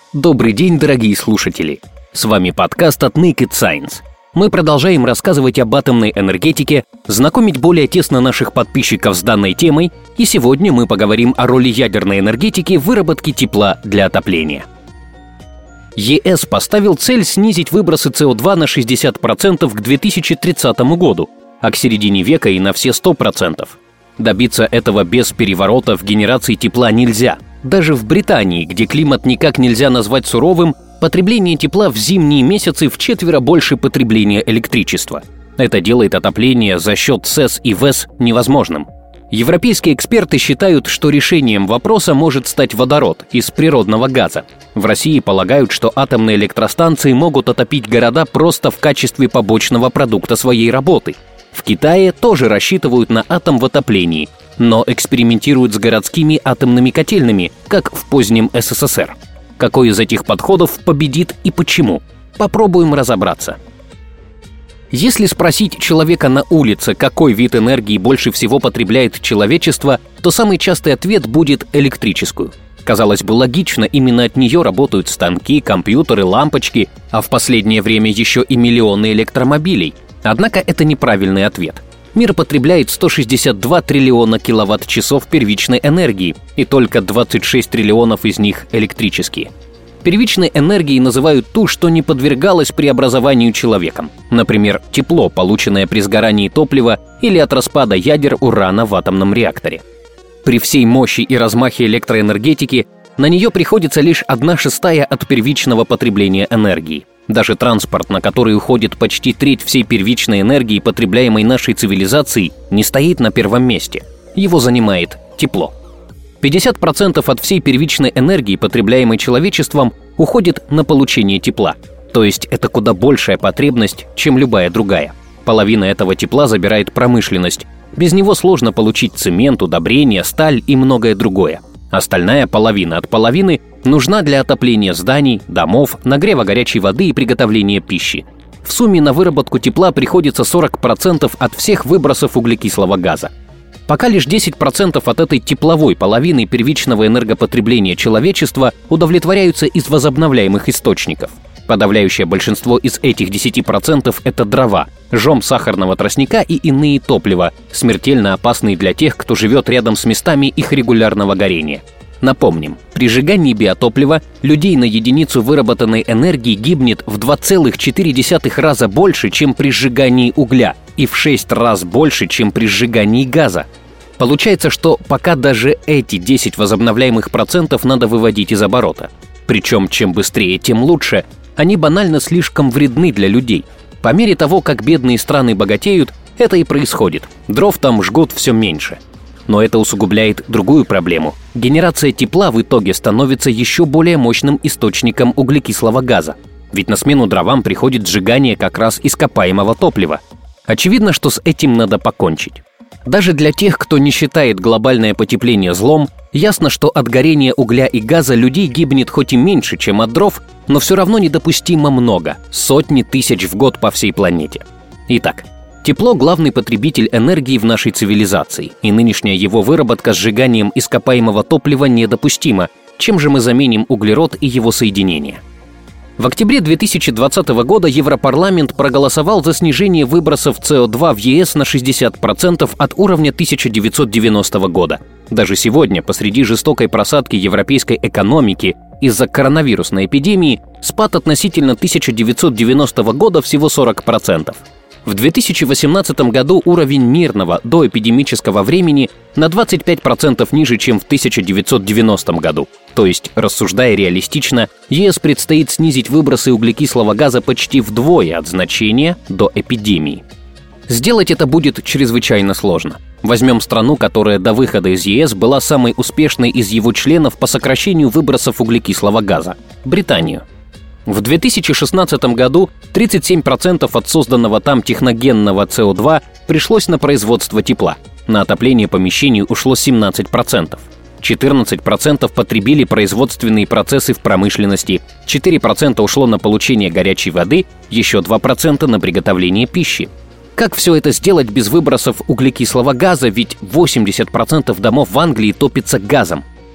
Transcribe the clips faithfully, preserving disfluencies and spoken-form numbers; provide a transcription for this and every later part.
Добрый день, дорогие слушатели! С вами подкаст от Naked Science. Мы продолжаем рассказывать об атомной энергетике, знакомить более тесно наших подписчиков с данной темой, и сегодня мы поговорим о роли ядерной энергетики в выработке тепла для отопления. ЕС поставил цель снизить выбросы си о два на шестьдесят процентов к две тысячи тридцатому году, а к середине века и на все сто процентов. Добиться этого без переворота в генерации тепла нельзя. Даже в Британии, где климат никак нельзя назвать суровым, потребление тепла в зимние месяцы вчетверо больше потребления электричества. Это делает отопление за счет СЭС и ВЭС невозможным. Европейские эксперты считают, что решением вопроса может стать водород из природного газа. В России полагают, что атомные электростанции могут отопить города просто в качестве побочного продукта своей работы. В Китае тоже рассчитывают на атом в отоплении, но экспериментируют с городскими атомными котельными, как в позднем СССР. Какой из этих подходов победит и почему? Попробуем разобраться. Если спросить человека на улице, какой вид энергии больше всего потребляет человечество, то самый частый ответ будет электрическую. Казалось бы, логично, именно от нее работают станки, компьютеры, лампочки, а в последнее время еще и миллионы электромобилей. Однако это неправильный ответ. Мир потребляет сто шестьдесят два триллиона киловатт-часов первичной энергии, и только двадцать шесть триллионов из них электрические. Первичной энергией называют ту, что не подвергалась преобразованию человеком. Например, тепло, полученное при сгорании топлива или от распада ядер урана в атомном реакторе. При всей мощи и размахе электроэнергетики на нее приходится лишь одна шестая от первичного потребления энергии. Даже транспорт, на который уходит почти треть всей первичной энергии, потребляемой нашей цивилизацией, не стоит на первом месте. Его занимает тепло. пятьдесят процентов от всей первичной энергии, потребляемой человечеством, уходит на получение тепла. То есть это куда большая потребность, чем любая другая. Половина этого тепла забирает промышленность. Без него сложно получить цемент, удобрения, сталь и многое другое. Остальная половина от половины нужна для отопления зданий, домов, нагрева горячей воды и приготовления пищи. В сумме на выработку тепла приходится сорок процентов от всех выбросов углекислого газа. Пока лишь десять процентов от этой тепловой половины первичного энергопотребления человечества удовлетворяются из возобновляемых источников. Подавляющее большинство из этих десяти процентов – это дрова, жом сахарного тростника и иные топлива, смертельно опасные для тех, кто живет рядом с местами их регулярного горения. Напомним, при сжигании биотоплива людей на единицу выработанной энергии гибнет в два целых четыре десятых раза больше, чем при сжигании угля, и в шесть раз больше, чем при сжигании газа. Получается, что пока даже эти десять возобновляемых процентов надо выводить из оборота. Причем чем быстрее, тем лучше. Они банально слишком вредны для людей. По мере того, как бедные страны богатеют, это и происходит. Дров там жгут все меньше. Но это усугубляет другую проблему. Генерация тепла в итоге становится еще более мощным источником углекислого газа. Ведь на смену дровам приходит сжигание как раз ископаемого топлива. Очевидно, что с этим надо покончить. Даже для тех, кто не считает глобальное потепление злом, ясно, что от горения угля и газа людей гибнет хоть и меньше, чем от дров, но все равно недопустимо много – сотни тысяч в год по всей планете. Итак, тепло – главный потребитель энергии в нашей цивилизации, и нынешняя его выработка сжиганием ископаемого топлива недопустима. Чем же мы заменим углерод и его соединения? В октябре две тысячи двадцатого года Европарламент проголосовал за снижение выбросов си о два в ЕС на шестьдесят процентов от уровня тысяча девятьсот девяностого года. Даже сегодня, посреди жестокой просадки европейской экономики из-за коронавирусной эпидемии, спад относительно тысяча девятьсот девяностого года всего сорок процентов. В две тысячи восемнадцатом году уровень мирного доэпидемического времени на двадцать пять процентов ниже, чем в тысяча девятьсот девяностом году. То есть, рассуждая реалистично, ЕС предстоит снизить выбросы углекислого газа почти вдвое от значения до эпидемии. Сделать это будет чрезвычайно сложно. Возьмем страну, которая до выхода из ЕС была самой успешной из его членов по сокращению выбросов углекислого газа – Британию. В две тысячи шестнадцатом году тридцать семь процентов от созданного там техногенного си о два пришлось на производство тепла. На отопление помещений ушло семнадцать процентов. четырнадцать процентов потребили производственные процессы в промышленности, четыре процента ушло на получение горячей воды, еще два процента на приготовление пищи. Как все это сделать без выбросов углекислого газа, ведь восемьдесят процентов домов в Англии топится газом?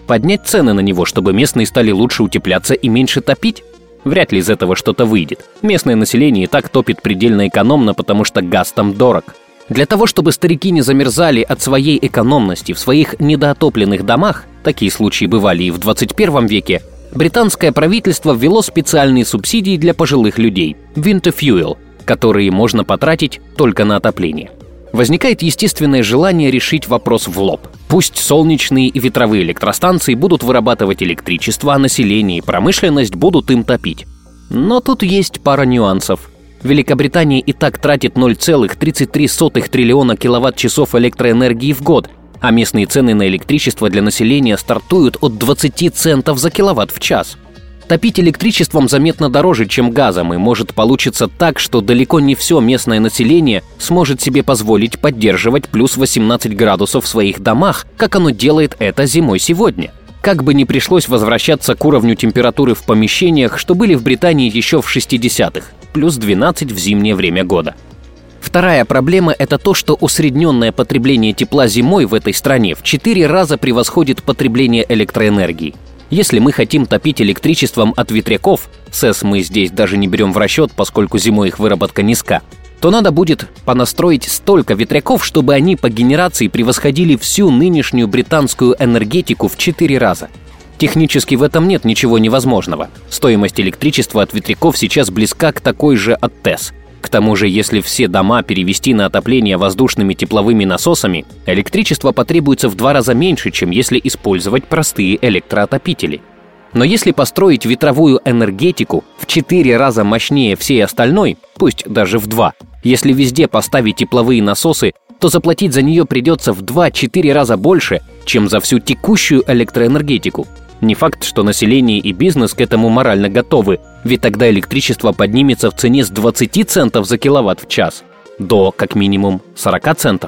Поднять цены на него, чтобы местные стали лучше утепляться и меньше топить? Вряд ли из этого что-то выйдет. Местное население и так топит предельно экономно, потому что газ там дорог. Для того, чтобы старики не замерзали от своей экономности в своих недоотопленных домах, такие случаи бывали и в двадцать первом веке, британское правительство ввело специальные субсидии для пожилых людей – Winter Fuel, которые можно потратить только на отопление. Возникает естественное желание решить вопрос в лоб. Пусть солнечные и ветровые электростанции будут вырабатывать электричество, а население и промышленность будут им топить. Но тут есть пара нюансов. Великобритания и так тратит ноль целых тридцать три сотых триллиона киловатт-часов электроэнергии в год, а местные цены на электричество для населения стартуют от двадцати центов за киловатт в час. Топить электричеством заметно дороже, чем газом, и может получиться так, что далеко не все местное население сможет себе позволить поддерживать плюс восемнадцать градусов в своих домах, как оно делает это зимой сегодня. Как бы ни пришлось возвращаться к уровню температуры в помещениях, что были в Британии еще в шестидесятых, плюс двенадцать в зимнее время года. Вторая проблема – это то, что усредненное потребление тепла зимой в этой стране в четыре раза превосходит потребление электроэнергии. Если мы хотим топить электричеством от ветряков, СЭС мы здесь даже не берем в расчет, поскольку зимой их выработка низка, то надо будет понастроить столько ветряков, чтобы они по генерации превосходили всю нынешнюю британскую энергетику в четыре раза. Технически в этом нет ничего невозможного. Стоимость электричества от ветряков сейчас близка к такой же от ТЭС. К тому же, если все дома перевести на отопление воздушными тепловыми насосами, электричество потребуется в два раза меньше, чем если использовать простые электроотопители. Но если построить ветровую энергетику в четыре раза мощнее всей остальной, пусть даже в два, если везде поставить тепловые насосы, то заплатить за нее придется в два-четыре раза больше, чем за всю текущую электроэнергетику. Не факт, что население и бизнес к этому морально готовы, ведь тогда электричество поднимется в цене с двадцати центов за киловатт в час до, как минимум, сорока центов.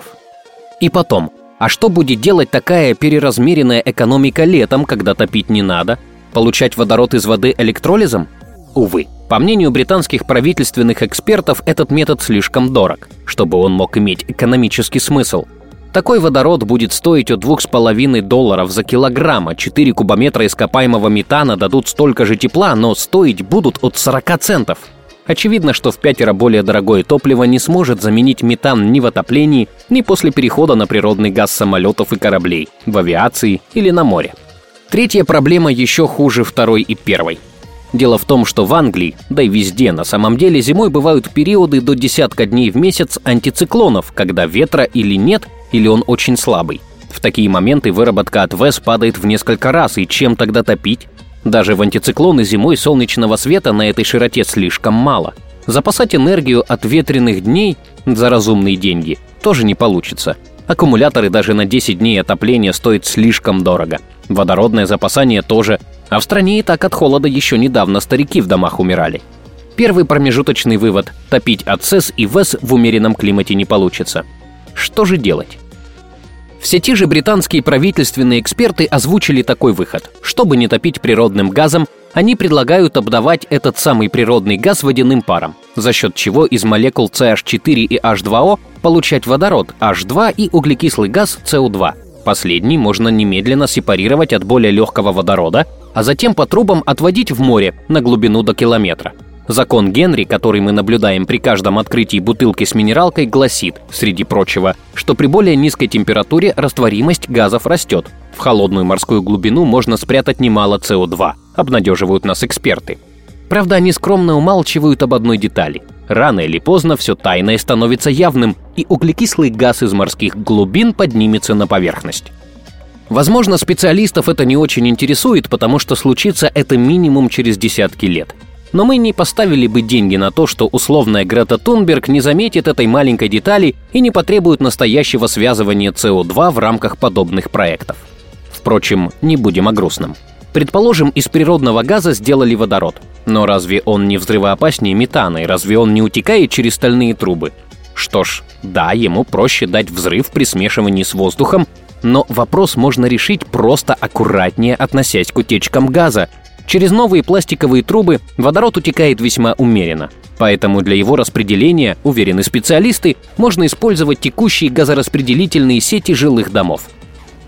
И потом, а что будет делать такая переразмеренная экономика летом, когда топить не надо? Получать водород из воды электролизом? Увы. По мнению британских правительственных экспертов, этот метод слишком дорог, чтобы он мог иметь экономический смысл. Такой водород будет стоить от двух с половиной долларов за килограмм, а четыре кубометра ископаемого метана дадут столько же тепла, но стоить будут от сорока центов. Очевидно, что в пятеро более дорогое топливо не сможет заменить метан ни в отоплении, ни после перехода на природный газ самолетов и кораблей, в авиации или на море. Третья проблема еще хуже второй и первой. Дело в том, что в Англии, да и везде на самом деле зимой бывают периоды до десятка дней в месяц антициклонов, когда ветра или нет, или он очень слабый. В такие моменты выработка от ВЭС падает в несколько раз, и чем тогда топить? Даже в антициклоны зимой солнечного света на этой широте слишком мало. Запасать энергию от ветреных дней за разумные деньги тоже не получится. Аккумуляторы даже на десять дней отопления стоят слишком дорого. Водородное запасание тоже. А в стране и так от холода еще недавно старики в домах умирали. Первый промежуточный вывод – топить от СЭС и ВЭС в умеренном климате не получится. Что же делать? Все те же британские правительственные эксперты озвучили такой выход. Чтобы не топить природным газом, они предлагают обдавать этот самый природный газ водяным паром, за счет чего из молекул си эйч четыре и эйч два о получать водород эйч два и углекислый газ си о два. Последний можно немедленно сепарировать от более легкого водорода, а затем по трубам отводить в море на глубину до километра. Закон Генри, который мы наблюдаем при каждом открытии бутылки с минералкой, гласит, среди прочего, что при более низкой температуре растворимость газов растет. В холодную морскую глубину можно спрятать немало си о два, обнадеживают нас эксперты. Правда, они скромно умалчивают об одной детали. Рано или поздно все тайное становится явным, и углекислый газ из морских глубин поднимется на поверхность. Возможно, специалистов это не очень интересует, потому что случится это минимум через десятки лет. Но мы не поставили бы деньги на то, что условная Грета Тунберг не заметит этой маленькой детали и не потребует настоящего связывания си о два в рамках подобных проектов. Впрочем, не будем о грустном. Предположим, из природного газа сделали водород. Но разве он не взрывоопаснее метана, и разве он не утекает через стальные трубы? Что ж, да, ему проще дать взрыв при смешивании с воздухом, но вопрос можно решить просто аккуратнее, относясь к утечкам газа. Через новые пластиковые трубы водород утекает весьма умеренно. Поэтому для его распределения, уверены специалисты, можно использовать текущие газораспределительные сети жилых домов.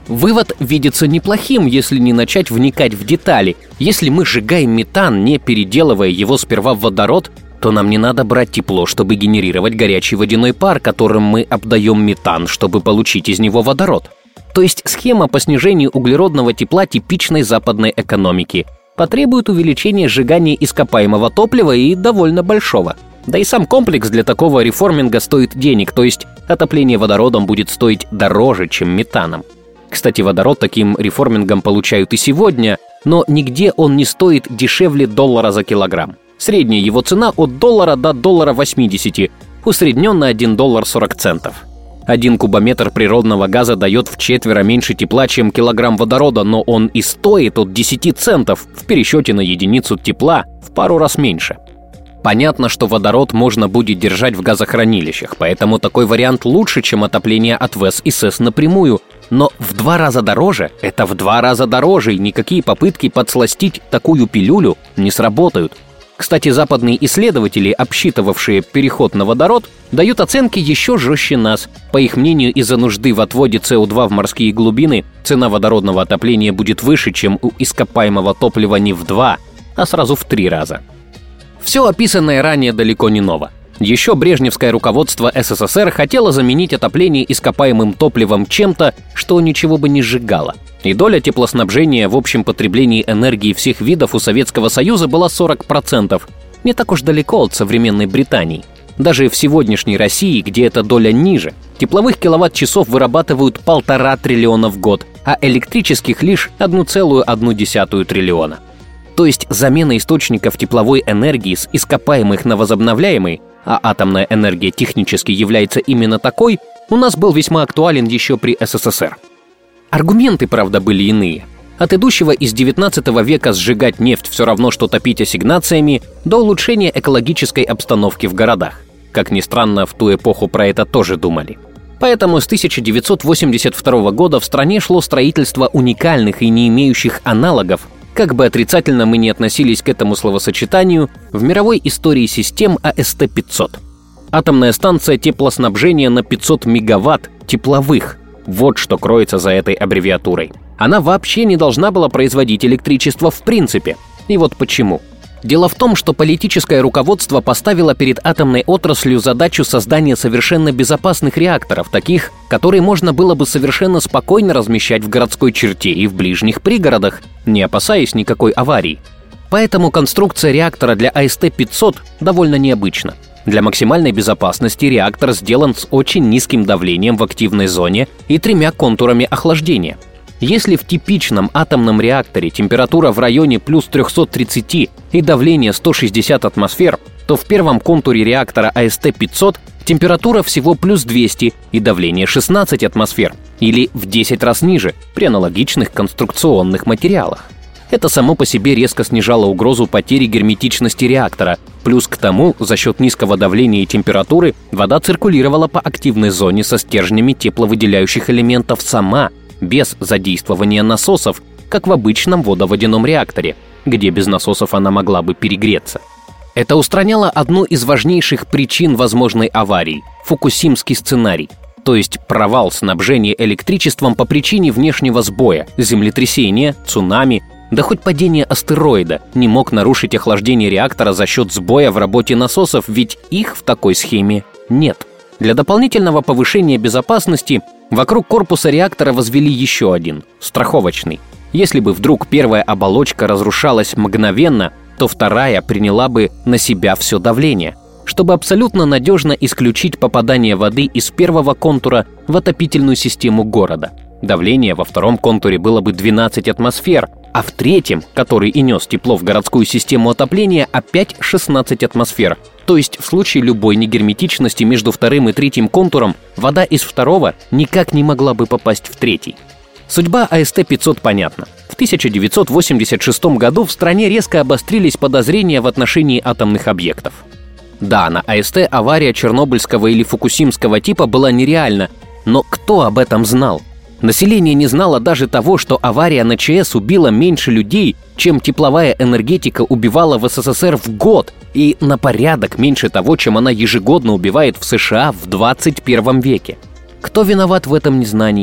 Вывод видится неплохим, если не начать вникать в детали. Если мы сжигаем метан, не переделывая его сперва в водород, то нам не надо брать тепло, чтобы генерировать горячий водяной пар, которым мы обдаем метан, чтобы получить из него водород. То есть схема по снижению углеродного тепла типичной западной экономики потребует увеличения сжигания ископаемого топлива и довольно большого. Да и сам комплекс для такого реформинга стоит денег, то есть отопление водородом будет стоить дороже, чем метаном. Кстати, водород таким реформингом получают и сегодня, но нигде он не стоит дешевле доллара за килограмм. Средняя его цена от доллара до доллара восьмидесяти, усредненно один доллар сорок центов. Один кубометр природного газа дает в четверо меньше тепла, чем килограмм водорода, но он и стоит от десяти центов, в пересчете на единицу тепла в пару раз меньше. Понятно, что водород можно будет держать в газохранилищах, поэтому такой вариант лучше, чем отопление от ВЭС и СЭС напрямую. Но в два раза дороже – это в два раза дороже, и никакие попытки подсластить такую пилюлю не сработают. Кстати, западные исследователи, обсчитывавшие переход на водород, дают оценки еще жестче нас. По их мнению, из-за нужды в отводе С О два в морские глубины цена водородного отопления будет выше, чем у ископаемого топлива не в два, а сразу в три раза. Все описанное ранее далеко не ново. Еще брежневское руководство СССР хотело заменить отопление ископаемым топливом чем-то, что ничего бы не сжигало. И доля теплоснабжения в общем потреблении энергии всех видов у Советского Союза была сорок процентов. Не так уж далеко от современной Британии. Даже в сегодняшней России, где эта доля ниже, тепловых киловатт-часов вырабатывают полтора триллиона в год, а электрических лишь одна целая одна десятая триллиона. То есть замена источников тепловой энергии с ископаемых на возобновляемые, а атомная энергия технически является именно такой, у нас был весьма актуален еще при СССР. Аргументы, правда, были иные. От идущего из девятнадцатого века сжигать нефть все равно, что топить ассигнациями, до улучшения экологической обстановки в городах. Как ни странно, в ту эпоху про это тоже думали. Поэтому с тысяча девятьсот восемьдесят второго года в стране шло строительство уникальных и не имеющих аналогов, как бы отрицательно мы ни относились к этому словосочетанию, в мировой истории систем А Эс Тэ пятьсот. Атомная станция теплоснабжения на пятьсот мегаватт тепловых. Вот что кроется за этой аббревиатурой. Она вообще не должна была производить электричество в принципе. И вот почему. Дело в том, что политическое руководство поставило перед атомной отраслью задачу создания совершенно безопасных реакторов, таких, которые можно было бы совершенно спокойно размещать в городской черте и в ближних пригородах, не опасаясь никакой аварии. Поэтому конструкция реактора для А Эс Тэ пятьсот довольно необычна. Для максимальной безопасности реактор сделан с очень низким давлением в активной зоне и тремя контурами охлаждения. Если в типичном атомном реакторе температура в районе плюс триста тридцать и давление сто шестьдесят атмосфер, то в первом контуре реактора А Эс Тэ пятьсот температура всего плюс двести и давление шестнадцать атмосфер, или в десять раз ниже при аналогичных конструкционных материалах. Это само по себе резко снижало угрозу потери герметичности реактора, плюс к тому, за счет низкого давления и температуры, вода циркулировала по активной зоне со стержнями тепловыделяющих элементов сама, без задействования насосов, как в обычном водоводяном реакторе, где без насосов она могла бы перегреться. Это устраняло одну из важнейших причин возможной аварии – фукусимский сценарий, то есть провал снабжения электричеством по причине внешнего сбоя, землетрясения, цунами, да хоть падение астероида не мог нарушить охлаждение реактора за счет сбоя в работе насосов, ведь их в такой схеме нет. Для дополнительного повышения безопасности вокруг корпуса реактора возвели еще один, страховочный. Если бы вдруг первая оболочка разрушалась мгновенно, то вторая приняла бы на себя все давление, чтобы абсолютно надежно исключить попадание воды из первого контура в отопительную систему города. Давление во втором контуре было бы двенадцать атмосфер, а в третьем, который и нес тепло в городскую систему отопления, опять шестнадцать атмосфер. То есть в случае любой негерметичности между вторым и третьим контуром вода из второго никак не могла бы попасть в третий. Судьба А Эс Тэ пятьсот понятна. В тысяча девятьсот восемьдесят шестом году в стране резко обострились подозрения в отношении атомных объектов. Да, на А Эс Тэ авария чернобыльского или фукусимского типа была нереальна, но кто об этом знал? Население не знало даже того, что авария на Че Эс убила меньше людей, чем тепловая энергетика убивала в Эс Эс Эс Эр в год, и на порядок меньше того, чем она ежегодно убивает в Сэ Шэ А в двадцать первом веке. Кто виноват в этом незнании?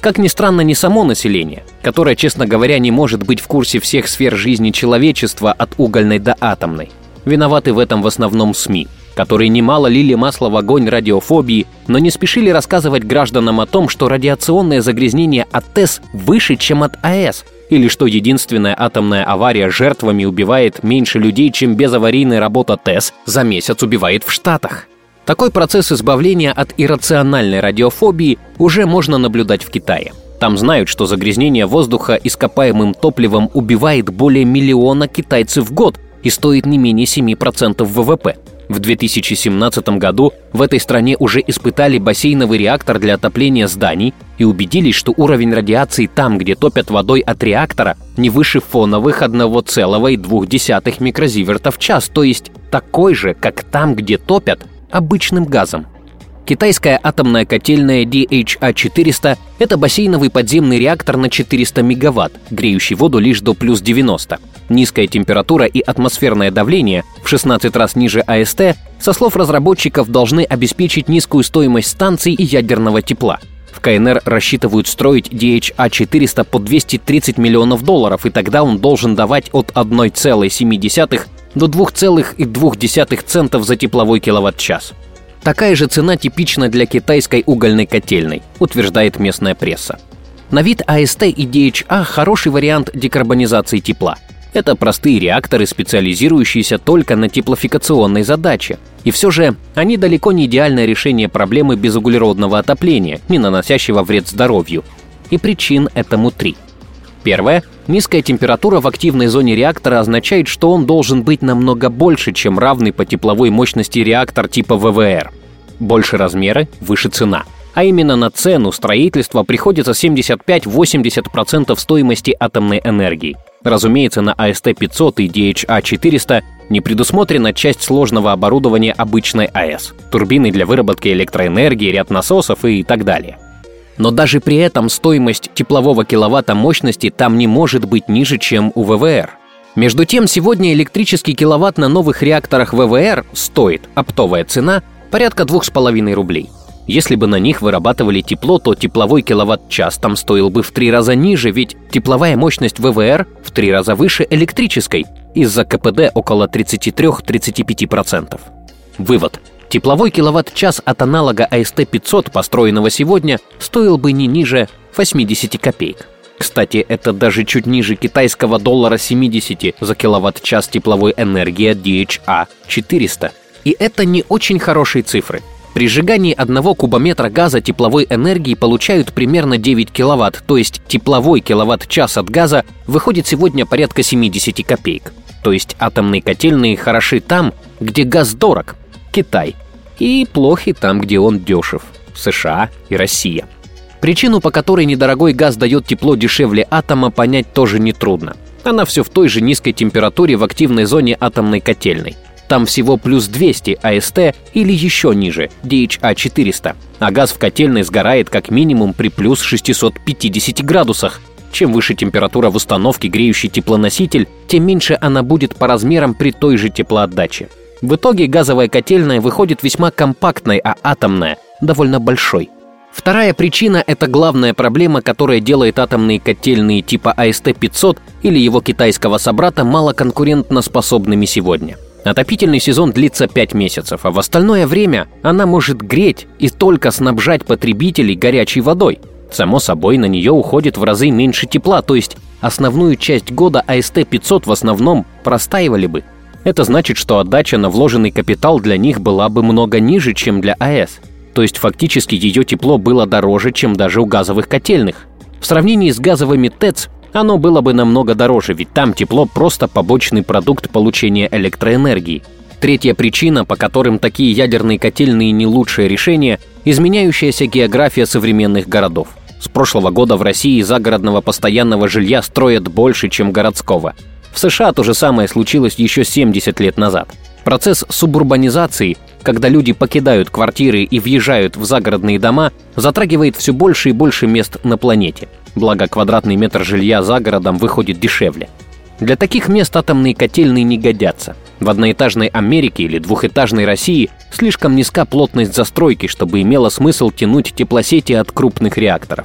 Как ни странно, не само население, которое, честно говоря, не может быть в курсе всех сфер жизни человечества от угольной до атомной. Виноваты в этом в основном СМИ, которые немало лили масло в огонь радиофобии, но не спешили рассказывать гражданам о том, что радиационное загрязнение от ТЭС выше, чем от АЭС, или что единственная атомная авария жертвами убивает меньше людей, чем безаварийная работа ТЭС за месяц убивает в Штатах. Такой процесс избавления от иррациональной радиофобии уже можно наблюдать в Китае. Там знают, что загрязнение воздуха ископаемым топливом убивает более миллиона китайцев в год и стоит не менее семь процентов ВВП. В две тысячи семнадцатом году в этой стране уже испытали бассейновый реактор для отопления зданий и убедились, что уровень радиации там, где топят водой от реактора, не выше фоновых одна целая две десятых микрозиверта в час, то есть такой же, как там, где топят обычным газом. Китайская атомная котельная ди эйч а четыреста – это бассейновый подземный реактор на четыреста мегаватт, греющий воду лишь до плюс девяноста. Низкая температура и атмосферное давление в шестнадцать раз ниже АСТ, со слов разработчиков, должны обеспечить низкую стоимость станций и ядерного тепла. В КНР рассчитывают строить ди эйч а четыреста по двести тридцать миллионов долларов, и тогда он должен давать от одна целая семь десятых до две целых две десятых центов за тепловой киловатт-час. Такая же цена типична для китайской угольной котельной, утверждает местная пресса. На вид АСТ и ди эйч а – хороший вариант декарбонизации тепла. Это простые реакторы, специализирующиеся только на теплофикационной задаче. И все же они далеко не идеальное решение проблемы безуглеродного отопления, не наносящего вред здоровью. И причин этому три. Первое. Низкая температура в активной зоне реактора означает, что он должен быть намного больше, чем равный по тепловой мощности реактор типа вэ вэ эр. Больше размеры – выше цена. А именно на цену строительства приходится семьдесят пять - восемьдесят процентов стоимости атомной энергии. Разумеется, на АСТ пятьсот и ди эйч а четыреста не предусмотрена часть сложного оборудования обычной АЭС – турбины для выработки электроэнергии, ряд насосов и так далее. Но даже при этом стоимость теплового киловатта мощности там не может быть ниже, чем у вэ вэ эр. Между тем, сегодня электрический киловатт на новых реакторах вэ вэ эр стоит, оптовая цена, порядка двух с половиной рублей. Если бы на них вырабатывали тепло, то тепловой киловатт-час там стоил бы в три раза ниже, ведь тепловая мощность вэ вэ эр в три раза выше электрической, из-за ка пэ дэ около тридцать три - тридцать пять процентов. Вывод. Тепловой киловатт-час от аналога АСТ пятьсот, построенного сегодня, стоил бы не ниже восемьдесят копеек. Кстати, это даже чуть ниже китайского доллара семьдесят за киловатт-час тепловой энергии от ди эйч а четыреста. И это не очень хорошие цифры. При сжигании одного кубометра газа тепловой энергии получают примерно девять киловатт, то есть тепловой киловатт-час от газа выходит сегодня порядка семьдесят копеек. То есть атомные котельные хороши там, где газ дорог – Китай, и плохи там, где он дешев – США и Россия. Причину, по которой недорогой газ дает тепло дешевле атома, понять тоже нетрудно. Она все в той же низкой температуре в активной зоне атомной котельной. Там всего плюс двести АСТ или еще ниже, ди эйч а четыреста, а газ в котельной сгорает как минимум при плюс шестисот пятидесяти градусах. Чем выше температура в установке, греющий теплоноситель, тем меньше она будет по размерам при той же теплоотдаче. В итоге газовая котельная выходит весьма компактной, а атомная – довольно большой. Вторая причина – это главная проблема, которая делает атомные котельные типа АСТ пятьсот или его китайского собрата малоконкурентно способными сегодня. Отопительный сезон длится пять месяцев, а в остальное время она может греть и только снабжать потребителей горячей водой. Само собой, на нее уходит в разы меньше тепла, то есть основную часть года АСТ пятьсот в основном простаивали бы. Это значит, что отдача на вложенный капитал для них была бы много ниже, чем для АЭС. То есть фактически ее тепло было дороже, чем даже у газовых котельных. В сравнении с газовыми ТЭЦ оно было бы намного дороже, ведь там тепло просто побочный продукт получения электроэнергии. Третья причина, по которым такие ядерные котельные не лучшее решение – изменяющаяся география современных городов. С прошлого года в России загородного постоянного жилья строят больше, чем городского. В США то же самое случилось еще семьдесят лет назад. Процесс субурбанизации, когда люди покидают квартиры и въезжают в загородные дома, затрагивает все больше и больше мест на планете. Благо, квадратный метр жилья за городом выходит дешевле. Для таких мест атомные котельные не годятся. В одноэтажной Америке или двухэтажной России слишком низка плотность застройки, чтобы имело смысл тянуть теплосети от крупных реакторов.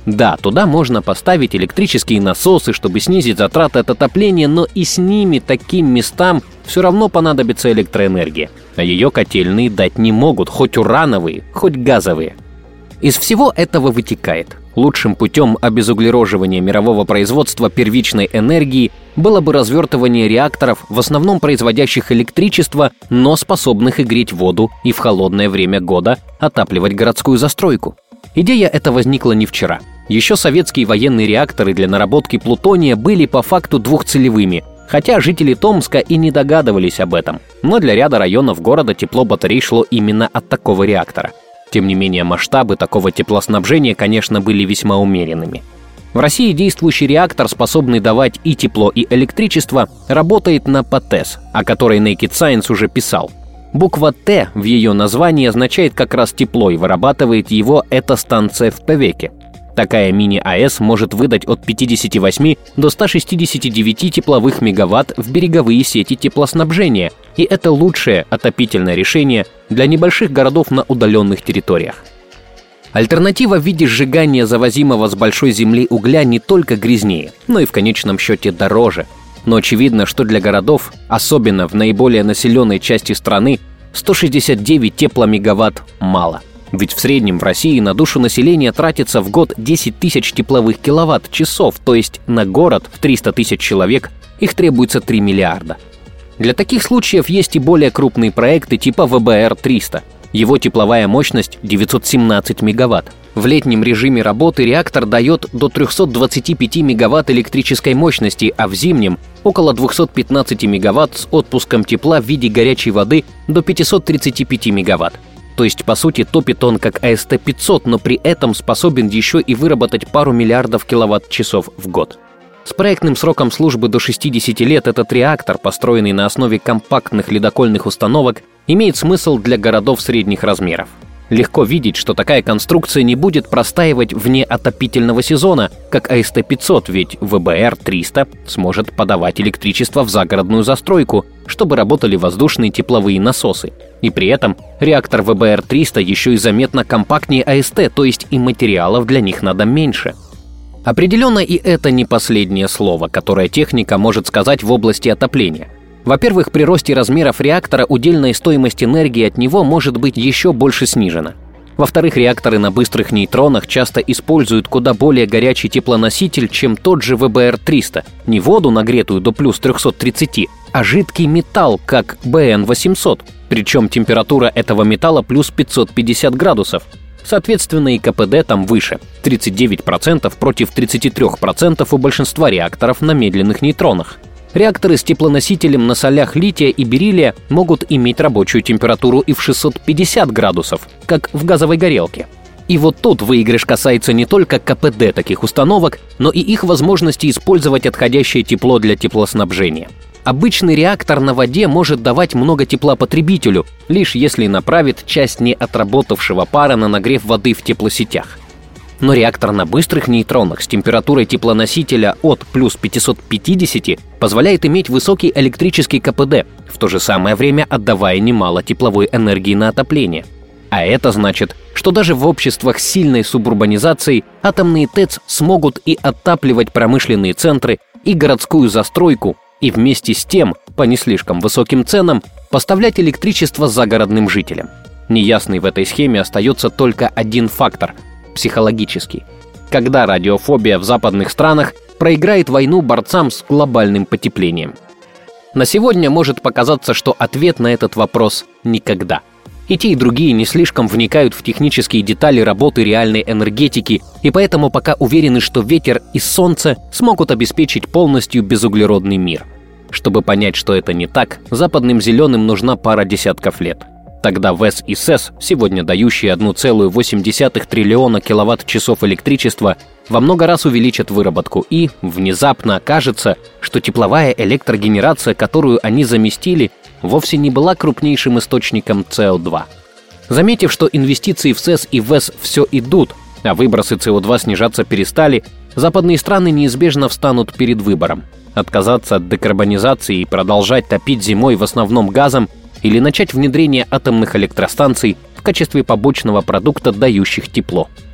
Да, туда можно поставить электрические насосы, чтобы снизить затраты от отопления, но и с ними, таким местам, все равно понадобится электроэнергия. А ее котельные дать не могут, хоть урановые, хоть газовые. Из всего этого вытекает: лучшим путем обезуглероживания мирового производства первичной энергии было бы развертывание реакторов, в основном производящих электричество, но способных и греть воду и в холодное время года отапливать городскую застройку. Идея эта возникла не вчера. Еще советские военные реакторы для наработки плутония были по факту двухцелевыми, хотя жители Томска и не догадывались об этом. Но для ряда районов города тепло батарей шло именно от такого реактора. Тем не менее, масштабы такого теплоснабжения, конечно, были весьма умеренными. В России действующий реактор, способный давать и тепло, и электричество, работает на ПАТЭС, о которой Naked Science уже писал. Буква «Т» в ее названии означает как раз тепло, и вырабатывает его эта станция в Певеке. Такая мини-АЭС может выдать от пятидесяти восьми до ста шестидесяти девяти тепловых мегаватт в береговые сети теплоснабжения, и это лучшее отопительное решение для небольших городов на удаленных территориях. Альтернатива в виде сжигания завозимого с большой земли угля не только грязнее, но и в конечном счете дороже. Но очевидно, что для городов, особенно в наиболее населенной части страны, сто шестьдесят девять тепломегаватт мало. Ведь в среднем в России на душу населения тратится в год десять тысяч тепловых киловатт-часов, то есть на город в триста тысяч человек их требуется три миллиарда. Для таких случаев есть и более крупные проекты типа вэ бэ эр триста. Его тепловая мощность девятьсот семнадцать мегаватт. В летнем режиме работы реактор дает до трехсот двадцати пяти мегаватт электрической мощности, а в зимнем – около двухсот пятнадцати мегаватт с отпуском тепла в виде горячей воды до пятисот тридцати пяти мегаватт. То есть, по сути, топит он как а эс тэ пятьсот, но при этом способен еще и выработать пару миллиардов киловатт-часов в год. С проектным сроком службы до шестидесяти лет этот реактор, построенный на основе компактных ледокольных установок, имеет смысл для городов средних размеров. Легко видеть, что такая конструкция не будет простаивать вне отопительного сезона, как а эс тэ пятьсот, ведь вэ бэ эр триста сможет подавать электричество в загородную застройку, чтобы работали воздушные тепловые насосы. И при этом реактор вэ бэ эр триста еще и заметно компактнее а эс тэ, то есть и материалов для них надо меньше. Определенно и это не последнее слово, которое техника может сказать в области отопления. Во-первых, при росте размеров реактора удельная стоимость энергии от него может быть еще больше снижена. Во-вторых, реакторы на быстрых нейтронах часто используют куда более горячий теплоноситель, чем тот же вэ бэ эр триста. Не воду, нагретую до плюс трехсот тридцати, а жидкий металл, как бэ эн восемьсот. Причем температура этого металла плюс пятьсот пятьдесят градусов. Соответственно, и ка пэ дэ там выше – тридцать девять процентов против тридцати трёх процентов у большинства реакторов на медленных нейтронах. Реакторы с теплоносителем на солях лития и бериллия могут иметь рабочую температуру и в шестьсот пятьдесят градусов, как в газовой горелке. И вот тут выигрыш касается не только ка пэ дэ таких установок, но и их возможности использовать отходящее тепло для теплоснабжения. Обычный реактор на воде может давать много тепла потребителю, лишь если направит часть неотработавшего пара на нагрев воды в теплосетях. Но реактор на быстрых нейтронах с температурой теплоносителя от плюс пятисот пятидесяти позволяет иметь высокий электрический ка пэ дэ, в то же самое время отдавая немало тепловой энергии на отопление. А это значит, что даже в обществах с сильной субурбанизацией атомные ТЭЦ смогут и отапливать промышленные центры, и городскую застройку, и вместе с тем, по не слишком высоким ценам, поставлять электричество загородным жителям. Неясный в этой схеме остается только один фактор – психологический. Когда радиофобия в западных странах проиграет войну борцам с глобальным потеплением? На сегодня может показаться, что ответ на этот вопрос – никогда. И те, и другие не слишком вникают в технические детали работы реальной энергетики, и поэтому пока уверены, что ветер и солнце смогут обеспечить полностью безуглеродный мир. Чтобы понять, что это не так, западным зеленым нужна пара десятков лет. Тогда ВЭС и СЭС, сегодня дающие одна целая восемь десятых триллиона киловатт-часов электричества, во много раз увеличат выработку, и внезапно окажется, что тепловая электрогенерация, которую они заместили, вовсе не была крупнейшим источником цэ о два. Заметив, что инвестиции в СЭС и ВЭС все идут, а выбросы цэ о два снижаться перестали, западные страны неизбежно встанут перед выбором – отказаться от декарбонизации и продолжать топить зимой в основном газом, или начать внедрение атомных электростанций в качестве побочного продукта, дающих тепло.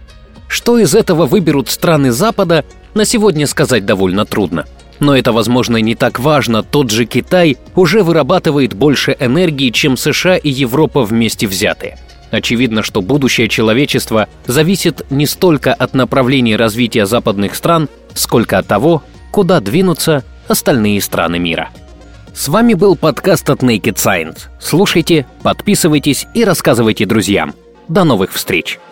Что из этого выберут страны Запада, на сегодня сказать довольно трудно. Но это, возможно, не так важно. Тот же Китай уже вырабатывает больше энергии, чем США и Европа вместе взятые. Очевидно, что будущее человечества зависит не столько от направления развития западных стран, сколько от того, куда двинутся остальные страны мира. С вами был подкаст от Naked Science. Слушайте, подписывайтесь и рассказывайте друзьям. До новых встреч!